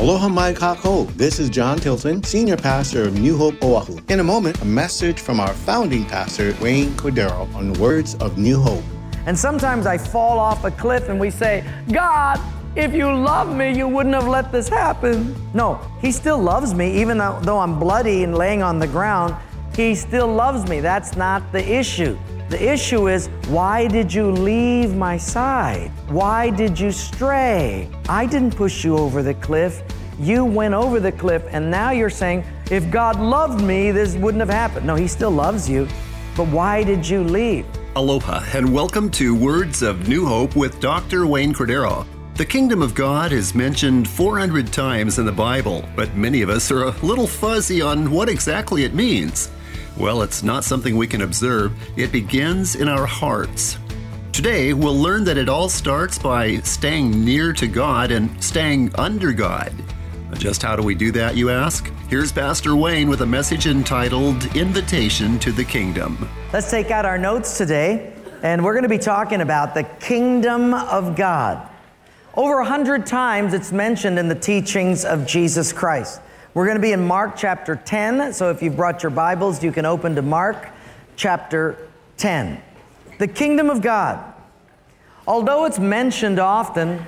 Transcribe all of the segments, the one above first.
Aloha mai kākou. This is John Tilton, Senior Pastor of New Hope Oahu. In a moment, a message from our founding pastor, Wayne Cordero, on words of New Hope. And sometimes I fall off a cliff and we say, God, if you love me, you wouldn't have let this happen. No, He still loves me, even though I'm bloody and laying on the ground. He still loves me. That's not the issue. The issue is, why did you leave my side? Why did you stray? I didn't push you over the cliff. You went over the cliff, and now you're saying, if God loved me, this wouldn't have happened. No, He still loves you, but why did you leave? Aloha, and welcome to Words of New Hope with Dr. Wayne Cordero. The kingdom of God is mentioned 400 times in the Bible, but many of us are a little fuzzy on what exactly it means. Well, it's not something we can observe. It begins in our hearts. Today, we'll learn that it all starts by staying near to God and staying under God. Just how do we do that, you ask? Here's Pastor Wayne with a message entitled Invitation to the Kingdom. Let's take out our notes today, and we're going to be talking about the kingdom of God. Over 100 times it's mentioned in the teachings of Jesus Christ. We're going to be in Mark chapter 10, so if you've brought your Bibles, you can open to Mark chapter 10. The kingdom of God. Although it's mentioned often,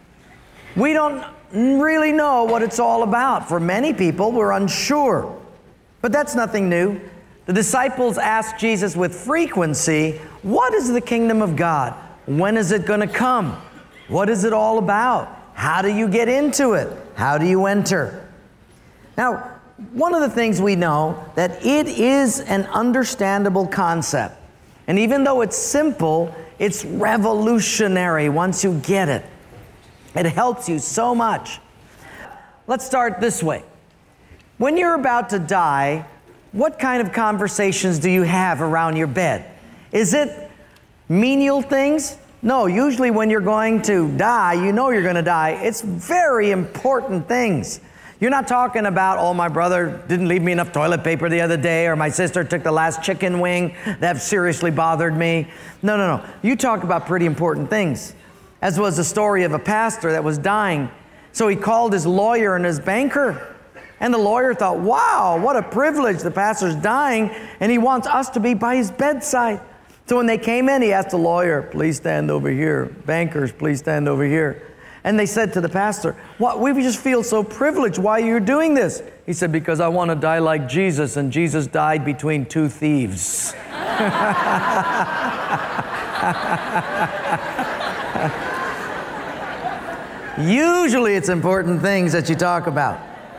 we don't really know what it's all about. For many people, we're unsure. But that's nothing new. The disciples asked Jesus with frequency, what is the kingdom of God? When is it going to come? What is it all about? How do you get into it? How do you enter? Now, one of the things we know that it is an understandable concept. And even though it's simple, it's revolutionary once you get it. It helps you so much. Let's start this way. When you're about to die, what kind of conversations do you have around your bed? Is it menial things? No, usually when you're going to die, you know you're going to die. It's very important things. You're not talking about, oh, my brother didn't leave me enough toilet paper the other day, or my sister took the last chicken wing. That seriously bothered me. No. You talk about pretty important things. As was the story of a pastor that was dying. So he called his lawyer and his banker. And the lawyer thought, wow, what a privilege. The pastor's dying, and he wants us to be by his bedside. So when they came in, he asked the lawyer, please stand over here. Bankers, please stand over here. And they said to the pastor, "What? We just feel so privileged. Why are you doing this?" He said, "Because I want to die like Jesus, and Jesus died between two thieves." Usually it's important things that you talk about.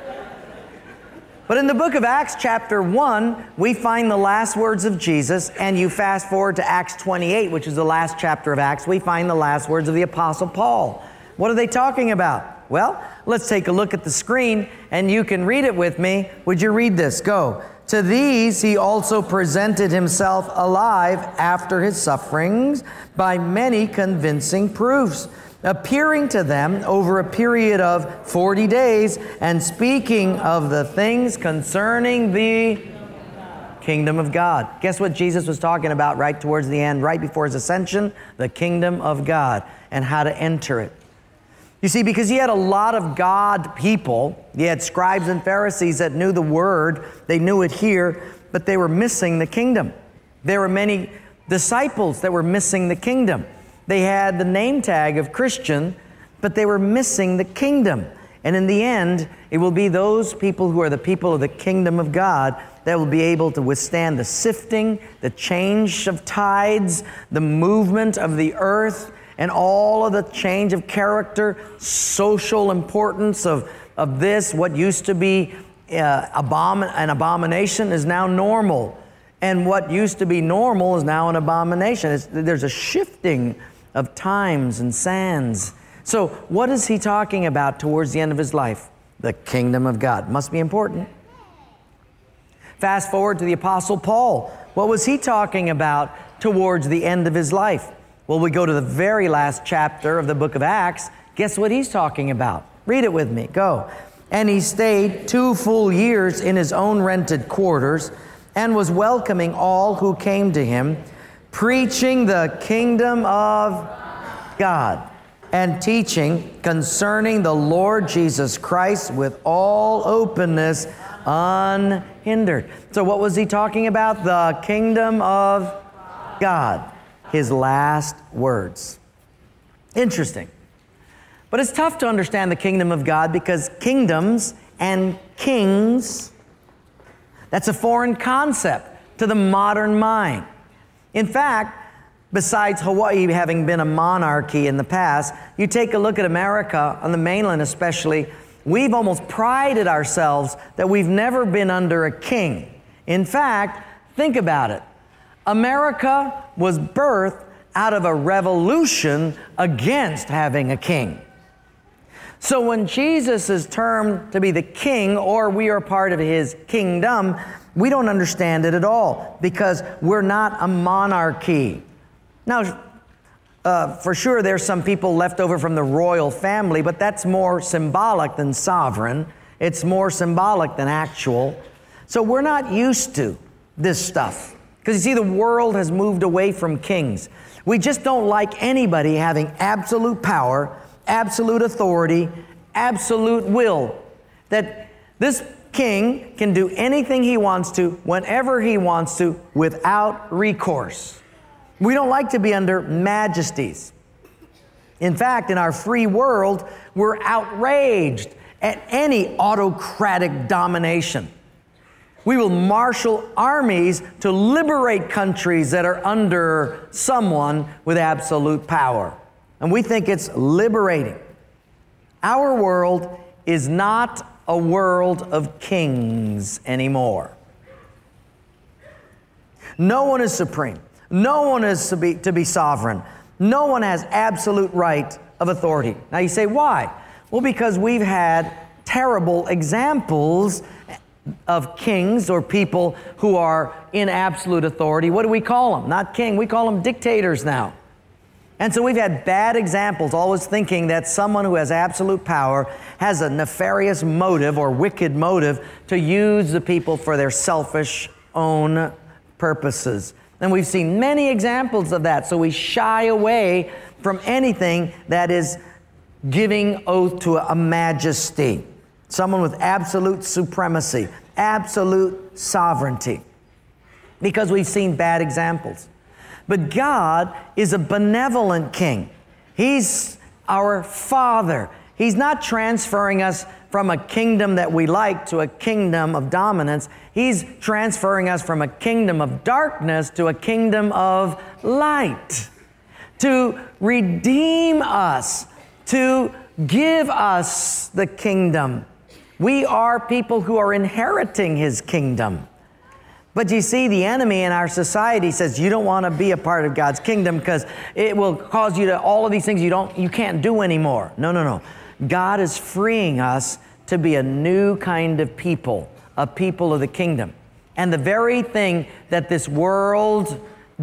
But in the book of Acts chapter 1, we find the last words of Jesus, and you fast forward to Acts 28, which is the last chapter of Acts, we find the last words of the Apostle Paul. What are they talking about? Well, let's take a look at the screen, and you can read it with me. Would you read this? Go. To these he also presented himself alive after his sufferings by many convincing proofs, appearing to them over a period of 40 days and speaking of the things concerning the kingdom of God. Guess what Jesus was talking about right towards the end, right before his ascension? The kingdom of God and how to enter it. You see, because he had a lot of God people, he had scribes and Pharisees that knew the word, they knew it here, but they were missing the kingdom. There were many disciples that were missing the kingdom. They had the name tag of Christian, but they were missing the kingdom. And in the end, it will be those people who are the people of the kingdom of God that will be able to withstand the sifting, the change of tides, the movement of the earth, and all of the change of character, social importance of this, what used to be an abomination is now normal. And what used to be normal is now an abomination. There's a shifting of times and sands. So what is he talking about towards the end of his life? The kingdom of God. Must be important. Fast forward to the Apostle Paul. What was he talking about towards the end of his life? Well, we go to the very last chapter of the book of Acts. Guess what he's talking about? Read it with me. Go. And he stayed 2 full years in his own rented quarters and was welcoming all who came to him, preaching the kingdom of God. and teaching concerning the Lord Jesus Christ with all openness, unhindered. So what was he talking about? The kingdom of God. His last words. Interesting. But it's tough to understand the kingdom of God because kingdoms and kings, that's a foreign concept to the modern mind. In fact, besides Hawaii having been a monarchy in the past, you take a look at America, on the mainland especially, we've almost prided ourselves that we've never been under a king. In fact, think about it. America was birthed out of a revolution against having a king. So when Jesus is termed to be the king, or we are part of his kingdom, we don't understand it at all because we're not a monarchy. Now, for sure there's some people left over from the royal family, but that's more symbolic than sovereign. It's more symbolic than actual. So we're not used to this stuff because you see the world has moved away from kings. We just don't like anybody having absolute power, absolute authority, absolute will. That this king can do anything he wants to, whenever he wants to, without recourse. We don't like to be under majesties. In fact, in our free world, we're outraged at any autocratic domination. We will marshal armies to liberate countries that are under someone with absolute power. And we think it's liberating. Our world is not a world of kings anymore. No one is supreme. No one is to be sovereign. No one has absolute right of authority. Now you say, why? Well, because we've had terrible examples of kings or people who are in absolute authority. What do we call them? Not king, we call them dictators now. And so we've had bad examples, always thinking that someone who has absolute power has a nefarious motive or wicked motive to use the people for their selfish own purposes. And we've seen many examples of that, so we shy away from anything that is giving oath to a majesty. Someone with absolute supremacy, absolute sovereignty, because we've seen bad examples. But God is a benevolent king. He's our Father. He's not transferring us from a kingdom that we like to a kingdom of dominance. He's transferring us from a kingdom of darkness to a kingdom of light, to redeem us, to give us the kingdom. We are people who are inheriting his kingdom. But you see, the enemy in our society says you don't want to be a part of God's kingdom because it will cause you to all of these things you can't do anymore. No. God is freeing us to be a new kind of people, a people of the kingdom. And the very thing that this world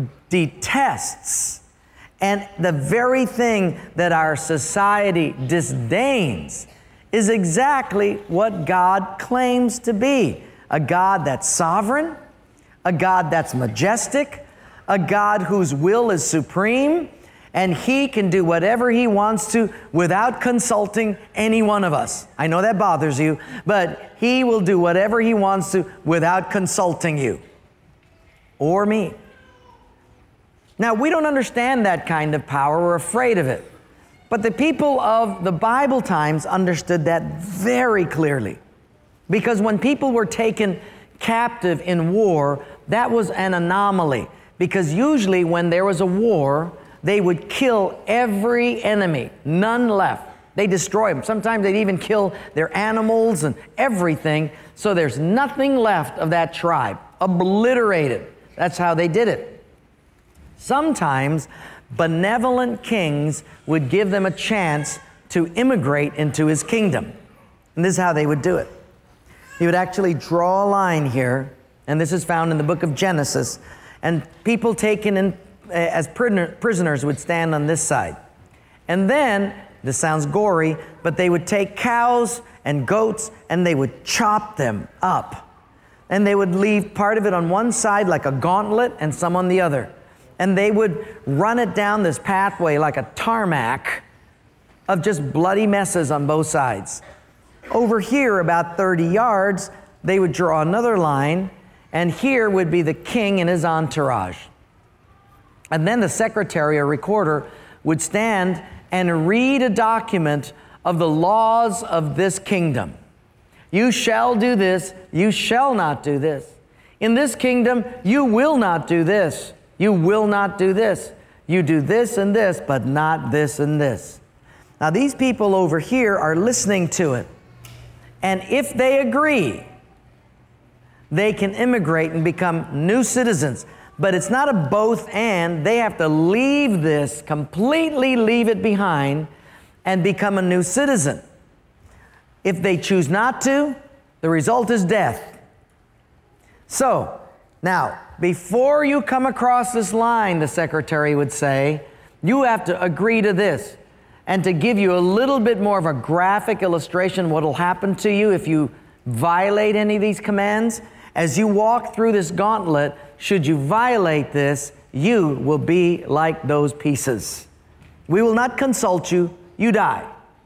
detests, and the very thing that our society disdains, is exactly what God claims to be. A God that's sovereign, a God that's majestic, a God whose will is supreme, and he can do whatever he wants to without consulting any one of us. I know that bothers you, but he will do whatever he wants to without consulting you or me. Now, we don't understand that kind of power. We're afraid of it. But the people of the Bible times understood that very clearly. Because when people were taken captive in war, that was an anomaly. Because usually when there was a war, they would kill every enemy, none left. They destroy them. Sometimes they'd even kill their animals and everything, so there's nothing left of that tribe. Obliterated. That's how they did it. Sometimes benevolent kings would give them a chance to immigrate into his kingdom. And this is how they would do it. He would actually draw a line here, and this is found in the book of Genesis, and people taken in as prisoners would stand on this side. And then, this sounds gory, but they would take cows and goats and they would chop them up. And they would leave part of it on one side like a gauntlet and some on the other. And they would run it down this pathway like a tarmac of just bloody messes on both sides. Over here, about 30 yards, they would draw another line, and here would be the king and his entourage. And then the secretary or recorder would stand and read a document of the laws of this kingdom. You shall do this, you shall not do this. In this kingdom, you will not do this, you will not do this. You do this and this, but not this and this. Now these people over here are listening to it. And if they agree, they can immigrate and become new citizens. But it's not a both and. They have to leave this, completely leave it behind, and become a new citizen. If they choose not to, the result is death. So, now, before you come across this line, the secretary would say, you have to agree to this. And to give you a little bit more of a graphic illustration, what will happen to you if you violate any of these commands, as you walk through this gauntlet, should you violate this, you will be like those pieces. We will not consult you, you die.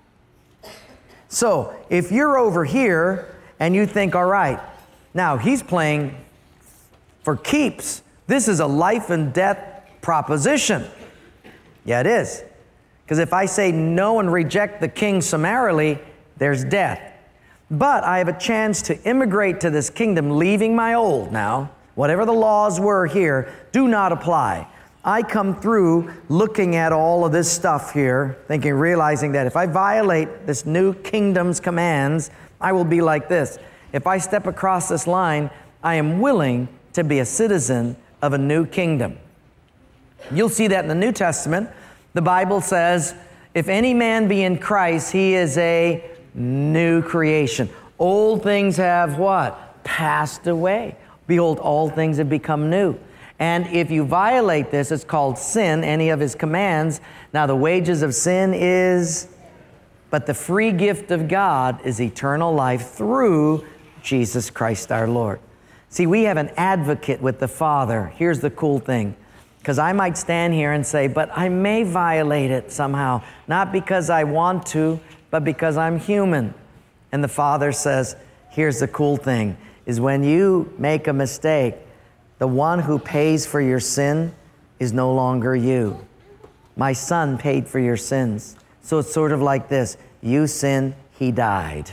So, if you're over here and you think, all right, now he's playing for keeps. This is a life and death proposition. Yeah, it is. Because if I say no and reject the king summarily, there's death. But I have a chance to immigrate to this kingdom, leaving my old now. Whatever the laws were here, do not apply. I come through looking at all of this stuff here, realizing that if I violate this new kingdom's commands, I will be like this. If I step across this line, I am willing to be a citizen of a new kingdom. You'll see that in the New Testament. The Bible says, if any man be in Christ, he is a new creation. Old things have what? Passed away. Behold, all things have become new. And if you violate this, it's called sin, any of his commands. Now the wages of sin is, but the free gift of God is eternal life through Jesus Christ our Lord. See, we have an advocate with the Father. Here's the cool thing. Because I might stand here and say, but I may violate it somehow. Not because I want to, but because I'm human. And the Father says, here's the cool thing, is when you make a mistake, the one who pays for your sin is no longer you. My Son paid for your sins. So it's sort of like this. You sin, He died.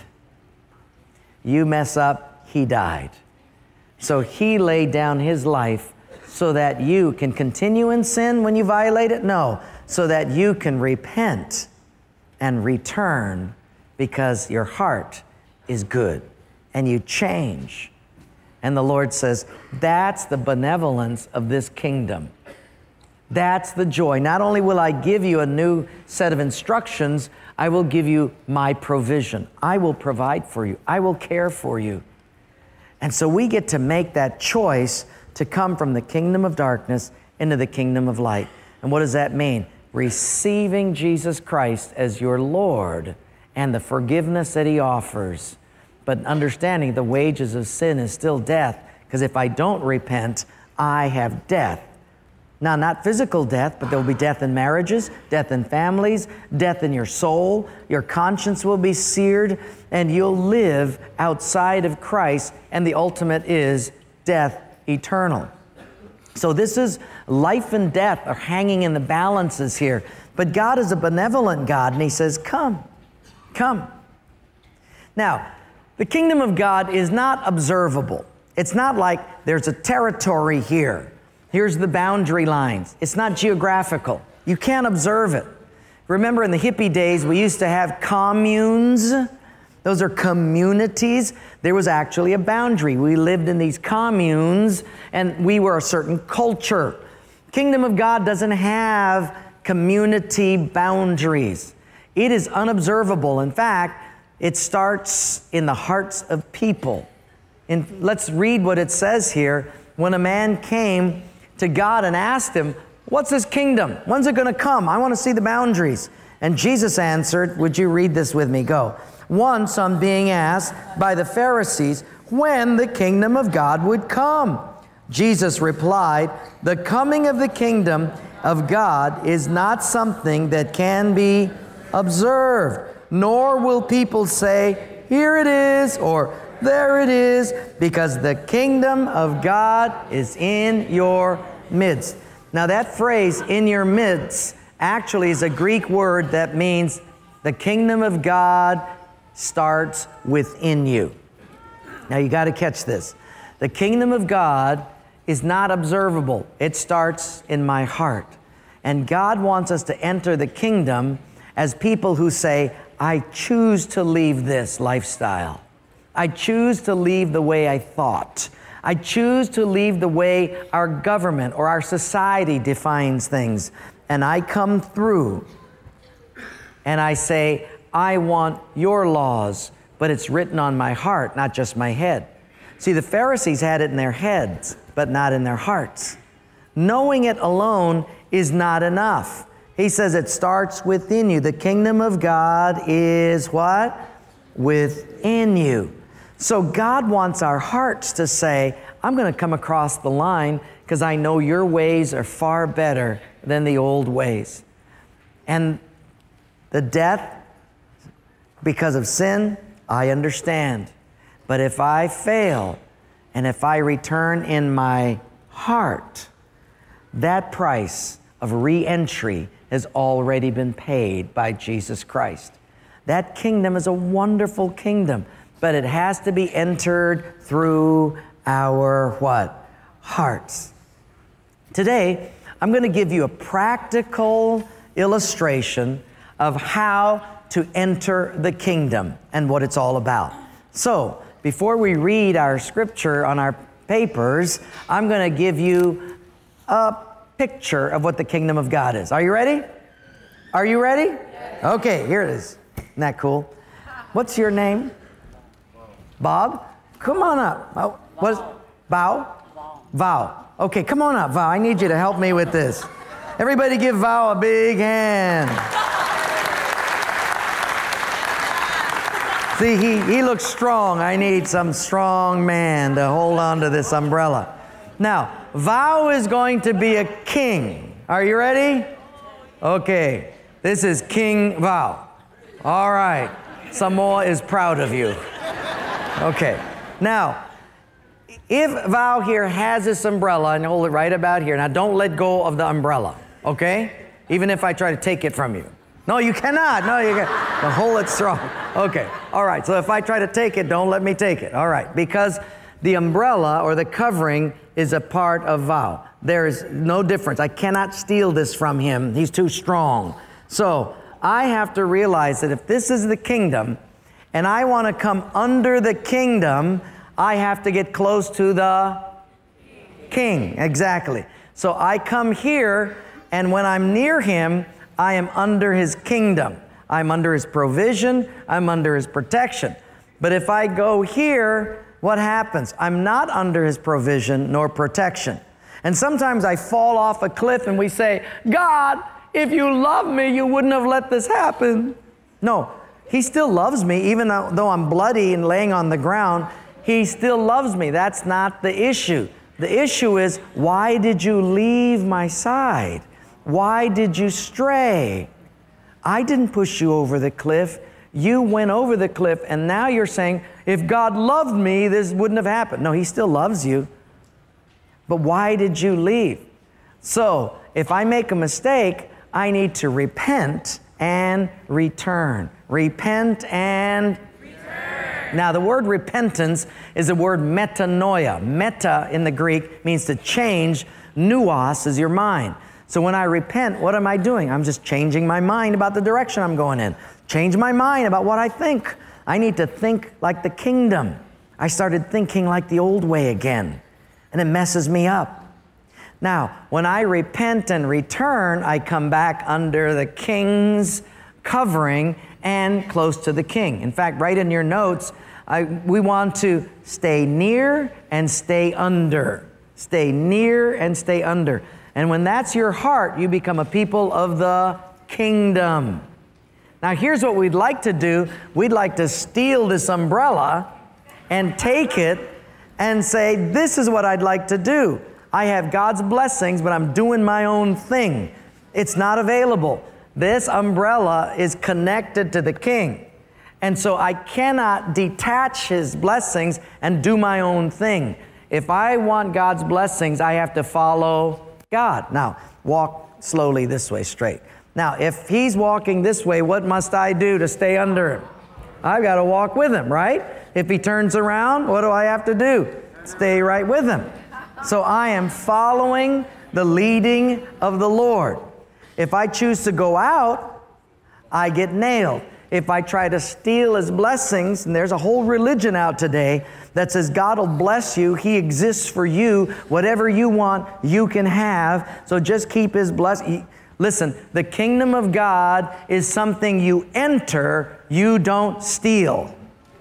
You mess up, He died. So He laid down His life so that you can continue in sin when you violate it? No. So that you can repent and return because your heart is good and you change. And the Lord says, that's the benevolence of this kingdom. That's the joy. Not only will I give you a new set of instructions, I will give you my provision. I will provide for you. I will care for you. And so we get to make that choice to come from the kingdom of darkness into the kingdom of light. And what does that mean? Receiving Jesus Christ as your Lord and the forgiveness that He offers. But understanding the wages of sin is still death, because if I don't repent, I have death. Now, not physical death, but there will be death in marriages, death in families, death in your soul. Your conscience will be seared, and you'll live outside of Christ, and the ultimate is death eternal. So this is life and death are hanging in the balances here. But God is a benevolent God, and He says, come, come. Now, the kingdom of God is not observable. It's not like there's a territory here. Here's the boundary lines. It's not geographical. You can't observe it. Remember in the hippie days, we used to have communes. Those are communities. There was actually a boundary. We lived in these communes, and we were a certain culture. Kingdom of God doesn't have community boundaries. It is unobservable. In fact, it starts in the hearts of people. And let's read what it says here. When a man came to God and asked Him, what's His kingdom? When's it going to come? I want to see the boundaries. And Jesus answered, would you read this with me? Go. Once on being asked by the Pharisees when the kingdom of God would come, Jesus replied, the coming of the kingdom of God is not something that can be observed. Nor will people say, here it is, or there it is, because the kingdom of God is in your midst. Now that phrase, in your midst, actually is a Greek word that means the kingdom of God starts within you. Now you got to catch this. The kingdom of God is not observable. It starts in my heart. And God wants us to enter the kingdom as people who say, I choose to leave this lifestyle. I choose to leave the way I thought. I choose to leave the way our government or our society defines things. And I come through and I say, I want your laws, but it's written on my heart, not just my head. See, the Pharisees had it in their heads, but not in their hearts. Knowing it alone is not enough. He says it starts within you. The kingdom of God is what? Within you. So God wants our hearts to say, I'm going to come across the line because I know your ways are far better than the old ways. And the death because of sin, I understand. But if I fail and if I return in my heart, that price of re-entry has already been paid by Jesus Christ. That kingdom is a wonderful kingdom, but it has to be entered through our what? Hearts. Today, I'm going to give you a practical illustration of how to enter the kingdom and what it's all about. So, before we read our scripture on our papers, I'm going to give you a picture of what the kingdom of God is. Are you ready? Are you ready? Yes. Okay, here it is. Isn't that cool? What's your name? Bob? Come on up. Oh, what is Val? Val. Okay, come on up, Val. I need you to help me with this. Everybody give Val a big hand. See, he looks strong. I need some strong man to hold on to this umbrella. Now, Val is going to be a king. Are you ready? Okay. This is King Val. All right. Samoa is proud of you. Okay. Now, if Val here has this umbrella, and hold it right about here. Now, don't let go of the umbrella, okay? Even if I try to take it from you. No, you cannot. No, you can't. The hold it strong. Okay. All right. So if I try to take it, don't let me take it. All right. Because the umbrella or the covering is a part of Val. There is no difference. I cannot steal this from him. He's too strong. So I have to realize that if this is the kingdom and I want to come under the kingdom, I have to get close to the king. Exactly. So I come here, and when I'm near him, I am under his kingdom. I'm under his provision. I'm under his protection. But if I go here, what happens? I'm not under his provision nor protection. And sometimes I fall off a cliff and we say, God, if you love me, you wouldn't have let this happen. No, he still loves me, even though I'm bloody and laying on the ground. He still loves me. That's not the issue. The issue is, why did you leave my side? Why did you stray? I didn't push you over the cliff. You went over the cliff, and now you're saying, if God loved me, this wouldn't have happened. No, he still loves you. But why did you leave? So, if I make a mistake, I need to repent and return. Repent and return. Now, the word repentance is the word metanoia. Meta in the Greek means to change. Nuos is your mind. So when I repent, what am I doing? I'm just changing my mind about the direction I'm going in. Change my mind about what I think. I need to think like the kingdom. I started thinking like the old way again, and it messes me up. Now, when I repent and return, I come back under the king's covering and close to the king. In fact, write in your notes, we want to stay near and stay under. Stay near and stay under. And when that's your heart, you become a people of the kingdom. Now, here's what we'd like to do. We'd like to steal this umbrella and take it and say, this is what I'd like to do. I have God's blessings, but I'm doing my own thing. It's not available. This umbrella is connected to the king. And so I cannot detach his blessings and do my own thing. If I want God's blessings, I have to follow God. Now, walk slowly this way, straight. Now, if he's walking this way, what must I do to stay under him? I've got to walk with him, right? If he turns around, what do I have to do? Stay right with him. So I am following the leading of the Lord. If I choose to go out, I get nailed. If I try to steal his blessings, and there's a whole religion out today that says God will bless you, he exists for you, whatever you want, you can have, so just keep his blessing. Listen, the kingdom of God is something you enter, you don't steal.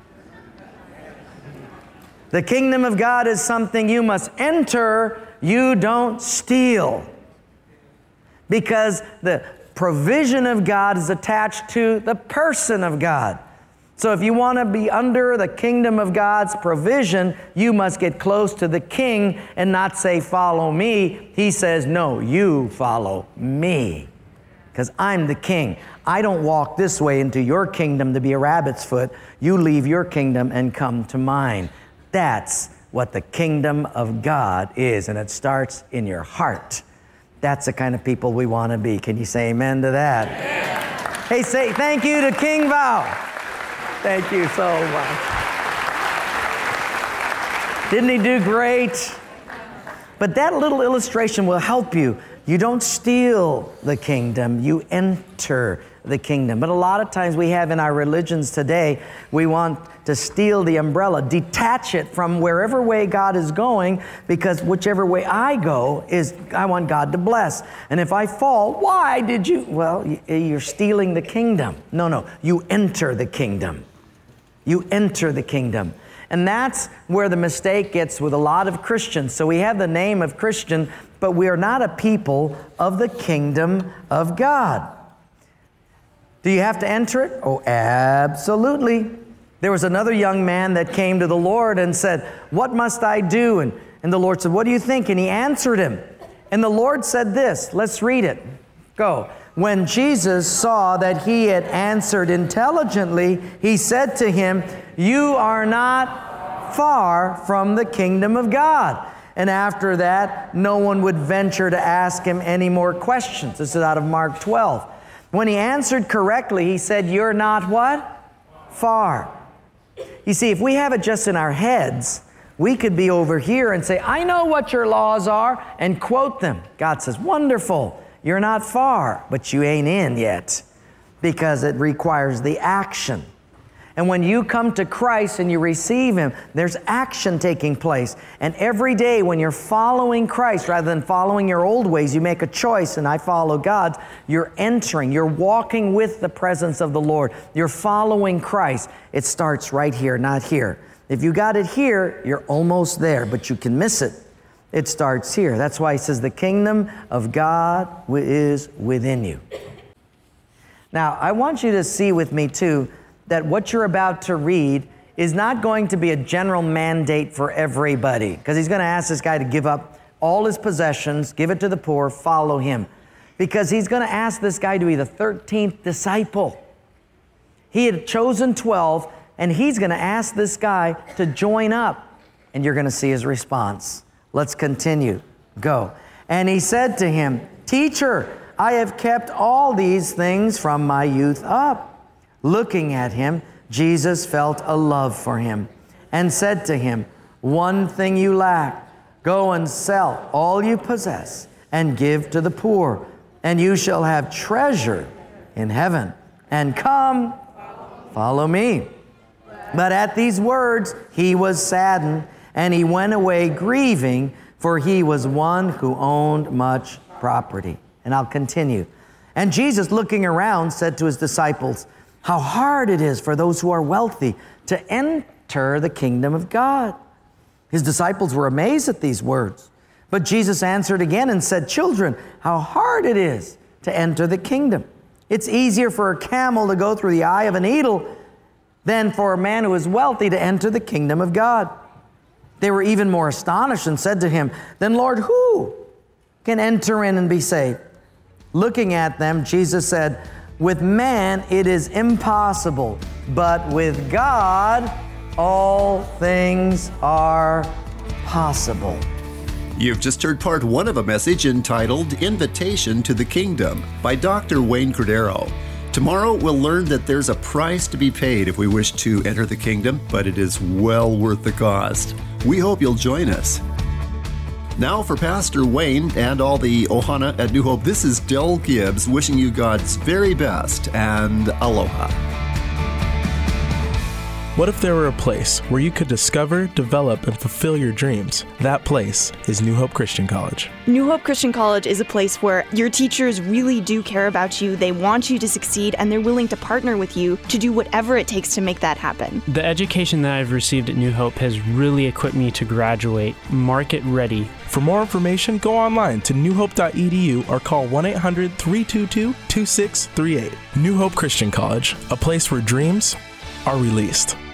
The kingdom of God is something you must enter, you don't steal. Because the provision of God is attached to the person of God. So if you want to be under the kingdom of God's provision, you must get close to the king and not say, follow me. He says, no, you follow me. Because I'm the king. I don't walk this way into your kingdom to be a rabbit's foot. You leave your kingdom and come to mine. That's what the kingdom of God is, and it starts in your heart. That's the kind of people we want to be. Can you say amen to that? Yeah. Hey, say thank you to King Val. Thank you so much. Didn't he do great? But that little illustration will help you. You don't steal the kingdom, you enter the kingdom. But a lot of times we have in our religions today, we want to steal the umbrella, detach it from wherever way God is going, because whichever way I go is, I want God to bless. And if I fall, why did you? Well, you're stealing the kingdom. No, you enter the kingdom. You enter the kingdom. And that's where the mistake gets with a lot of Christians. So we have the name of Christian, but we are not a people of the kingdom of God. Do you have to enter it? Oh, absolutely. There was another young man that came to the Lord and said, what must I do? And the Lord said, what do you think? And he answered him. And the Lord said this. Let's read it. Go. When Jesus saw that he had answered intelligently, he said to him, you are not far from the kingdom of God. And after that, no one would venture to ask him any more questions. This is out of Mark 12. When he answered correctly, he said, you're not what? Far. You see, if we have it just in our heads, we could be over here and say, I know what your laws are, and quote them. God says, wonderful. You're not far, but you ain't in yet, because it requires the action. And when you come to Christ and you receive him, there's action taking place. And every day when you're following Christ rather than following your old ways, you make a choice, and I follow God's. You're entering, you're walking with the presence of the Lord. You're following Christ. It starts right here, not here. If you got it here, you're almost there, but you can miss it. It starts here. That's why he says the kingdom of God is within you. Now, I want you to see with me too, that what you're about to read is not going to be a general mandate for everybody, because he's going to ask this guy to give up all his possessions, give it to the poor, follow him. Because he's going to ask this guy to be the 13th disciple. He had chosen 12, and he's going to ask this guy to join up, and you're going to see his response. Let's continue. Go. And he said to him, Teacher, I have kept all these things from my youth up. Looking at him, Jesus felt a love for him and said to him, one thing you lack. Go and sell all you possess and give to the poor, and you shall have treasure in heaven. And come, follow me. But at these words, he was saddened, and he went away grieving, for he was one who owned much property. And I'll continue. And Jesus, looking around, said to his disciples, how hard it is for those who are wealthy to enter the kingdom of God. His disciples were amazed at these words. But Jesus answered again and said, Children, how hard it is to enter the kingdom. It's easier for a camel to go through the eye of a needle than for a man who is wealthy to enter the kingdom of God. They were even more astonished and said to him, Then Lord, who can enter in and be saved? Looking at them, Jesus said, with man it is impossible, but with God all things are possible. You've just heard part 1 of a message entitled Invitation to the Kingdom by Dr. Wayne Cordeiro. Tomorrow we'll learn that there's a price to be paid if we wish to enter the kingdom, but it is well worth the cost. We hope you'll join us. Now for Pastor Wayne and all the Ohana at New Hope, this is Del Gibbs wishing you God's very best and aloha. What if there were a place where you could discover, develop, and fulfill your dreams? That place is New Hope Christian College. New Hope Christian College is a place where your teachers really do care about you, they want you to succeed, and they're willing to partner with you to do whatever it takes to make that happen. The education that I've received at New Hope has really equipped me to graduate market ready. For more information, go online to newhope.edu or call 1-800-322-2638. New Hope Christian College, a place where dreams are released.